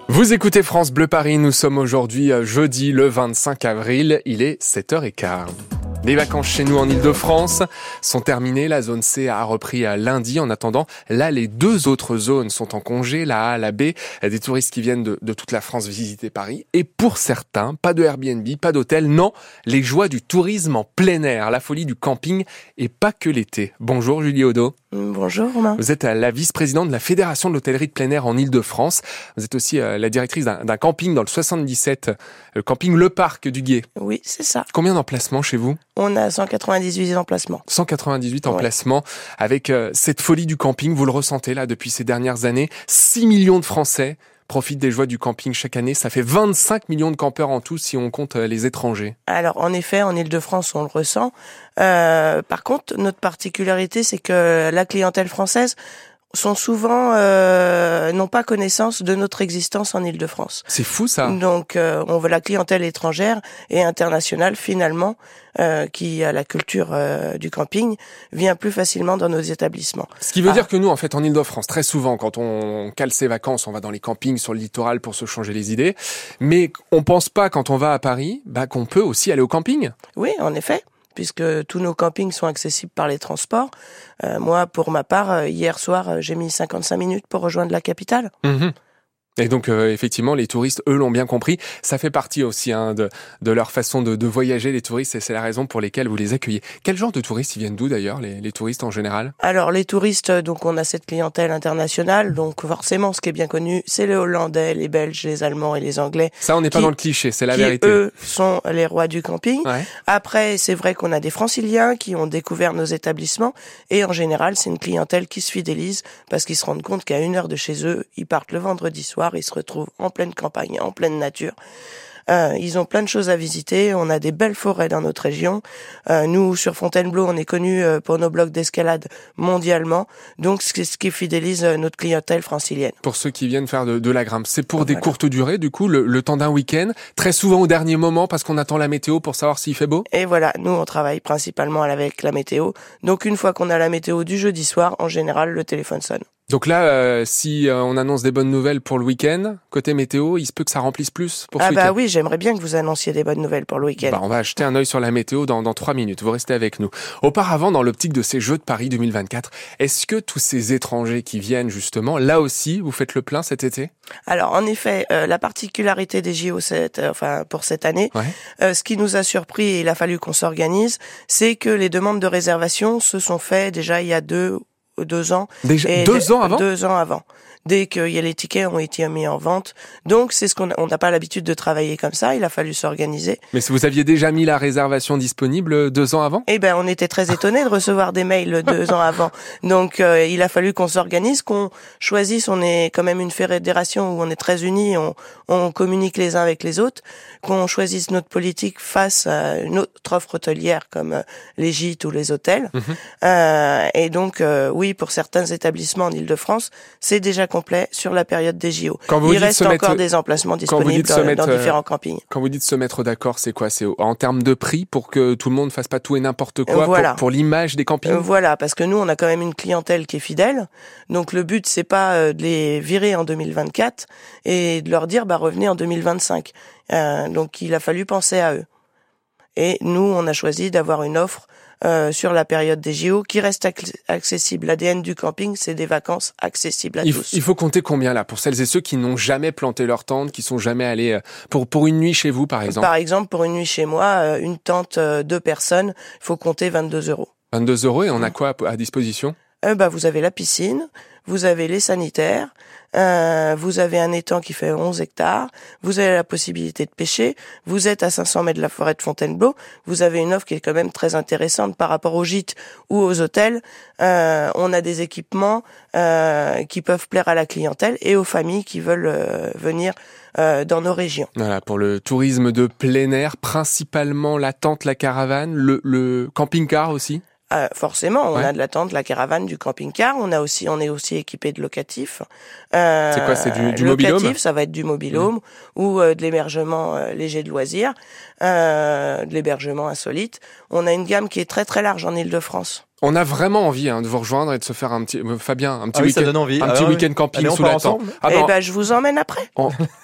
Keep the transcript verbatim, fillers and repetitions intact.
Vous écoutez France Bleu Paris, nous sommes aujourd'hui jeudi le vingt-cinq avril, il est sept heures quinze. Les vacances chez nous en Île-de-France sont terminées, la zone C a repris lundi. En attendant, là, les deux autres zones sont en congé, la A, la B, des touristes qui viennent de, de toute la France visiter Paris. Et pour certains, pas de Airbnb, pas d'hôtel, non, les joies du tourisme en plein air, la folie du camping et pas que l'été. Bonjour Julie Odo. Bonjour Romain. Vous êtes la vice-présidente de la Fédération de l'hôtellerie de plein air en Île-de-France. Vous êtes aussi la directrice d'un, d'un camping dans le soixante-dix-sept, le camping Le Parc du Gué. Oui, c'est ça. Combien d'emplacements chez vous ? On a cent quatre-vingt-dix-huit emplacements. cent quatre-vingt-dix-huit ouais. emplacements. Avec euh, cette folie du camping, vous le ressentez là depuis ces dernières années. six millions de Français profitent des joies du camping chaque année. Ça fait vingt-cinq millions de campeurs en tout si on compte euh, les étrangers. Alors en effet, en Île-de-France, on le ressent. Euh, par contre, notre particularité, c'est que la clientèle française sont souvent euh, n'ont pas connaissance de notre existence en Île-de-France. C'est fou ça. Donc euh, on veut la clientèle étrangère et internationale finalement euh, qui a la culture euh, du camping vient plus facilement dans nos établissements. Ce qui veut ah. dire que nous en fait en Île-de-France très souvent quand on cale ses vacances, on va dans les campings sur le littoral pour se changer les idées, mais on pense pas quand on va à Paris bah qu'on peut aussi aller au camping. Oui, en effet. Puisque tous nos campings sont accessibles par les transports. Euh, moi, pour ma part, hier soir, j'ai mis cinquante-cinq minutes pour rejoindre la capitale. Mmh. Et donc, euh, effectivement, les touristes, eux, l'ont bien compris. Ça fait partie aussi hein, de, de leur façon de, de voyager, les touristes, et c'est la raison pour laquelle vous les accueillez. Quel genre de touristes ils viennent d'où, d'ailleurs, les, les touristes en général ? Alors, les touristes, donc on a cette clientèle internationale. Donc, forcément, ce qui est bien connu, c'est les Hollandais, les Belges, les Allemands et les Anglais. Ça, on n'est pas dans le cliché, c'est la qui, vérité. eux, sont les rois du camping. Ouais. Après, c'est vrai qu'on a des Franciliens qui ont découvert nos établissements. Et en général, c'est une clientèle qui se fidélise parce qu'ils se rendent compte qu'à une heure de chez eux, ils partent le vendredi soir, ils se retrouvent en pleine campagne, en pleine nature. Euh, ils ont plein de choses à visiter. On a des belles forêts dans notre région. Euh, nous, sur Fontainebleau, on est connus pour nos blocs d'escalade mondialement. Donc, c'est ce qui fidélise notre clientèle francilienne. Pour ceux qui viennent faire de, de la grimpe, c'est pour voilà. des courtes durées, du coup, le, le temps d'un week-end, très souvent au dernier moment parce qu'on attend la météo pour savoir s'il fait beau. Et voilà, nous, on travaille principalement avec la météo. Donc, une fois qu'on a la météo du jeudi soir, en général, le téléphone sonne. Donc là, euh, si euh, on annonce des bonnes nouvelles pour le week-end, côté météo, il se peut que ça remplisse plus pour ce ah week-end. Ah bah oui, j'aimerais bien que vous annonciez des bonnes nouvelles pour le week-end. Bah, on va jeter un œil sur la météo dans, dans trois minutes. Vous restez avec nous. Auparavant, dans l'optique de ces Jeux de Paris deux mille vingt-quatre, est-ce que tous ces étrangers qui viennent justement, là aussi, vous faites le plein cet été ? Alors en effet, euh, la particularité des J O cette, euh, enfin pour cette année, ouais. euh, ce qui nous a surpris et il a fallu qu'on s'organise, c'est que les demandes de réservation se sont faites déjà il y a deux deux ans. Déjà et deux ans avant? Deux ans avant. Dès que y a les tickets ont été mis en vente. Donc, c'est ce qu'on on n'a pas l'habitude de travailler comme ça. Il a fallu s'organiser. Mais si vous aviez déjà mis la réservation disponible deux ans avant? Eh ben, on était très étonnés de recevoir des mails deux ans avant. Donc, euh, il a fallu qu'on s'organise, qu'on choisisse. On est quand même une fédération où on est très unis, on, on communique les uns avec les autres, qu'on choisisse notre politique face à une autre offre hôtelière comme euh, les gîtes ou les hôtels. Mmh. Euh, et donc, euh, oui, pour certains établissements en Île-de-France, c'est déjà complet sur la période des J O. Il reste encore mettre, des emplacements disponibles dans, mettre, dans différents campings. Quand vous dites se mettre d'accord, c'est quoi ? C'est en termes de prix pour que tout le monde fasse pas tout et n'importe quoi voilà. pour, pour l'image des campings ? Voilà, parce que nous, on a quand même une clientèle qui est fidèle. Donc le but, c'est pas de les virer en deux mille vingt-quatre et de leur dire bah revenez en deux mille vingt-cinq. Euh, donc il a fallu penser à eux. Et nous, on a choisi d'avoir une offre Euh, sur la période des J O qui reste ac- accessible. L'A D N du camping, c'est des vacances accessibles à il, tous. Il faut compter combien là pour celles et ceux qui n'ont jamais planté leur tente, qui sont jamais allés euh, pour pour une nuit chez vous par exemple. Par exemple, pour une nuit chez moi, euh, une tente euh, deux personnes, il faut compter vingt-deux euros. vingt-deux euros et on a quoi à, à disposition ? Euh, bah vous avez la piscine, vous avez les sanitaires, euh, vous avez un étang qui fait onze hectares, vous avez la possibilité de pêcher, vous êtes à cinq cents mètres de la forêt de Fontainebleau, vous avez une offre qui est quand même très intéressante par rapport aux gîtes ou aux hôtels. Euh, on a des équipements euh, qui peuvent plaire à la clientèle et aux familles qui veulent euh, venir euh, dans nos régions. Voilà, pour le tourisme de plein air, principalement la tente, la caravane, le, le camping-car aussi. Euh, forcément, on ouais. a de la tente, de la caravane, du camping-car. On a aussi, on est aussi équipé de locatifs. Euh, c'est quoi, c'est du, du locatif, mobil-home ? Ça va être du mobil-home mmh. ou euh, de l'hébergement euh, léger de loisirs, euh, de l'hébergement insolite. On a une gamme qui est très très large en Île-de-France. On a vraiment envie hein, de vous rejoindre et de se faire un petit, Fabien, un petit ah oui, week-end, ça donne envie. un ah petit oui. week-end camping Allez, sous la tente. Ah ben, eh ben, je vous emmène après. On,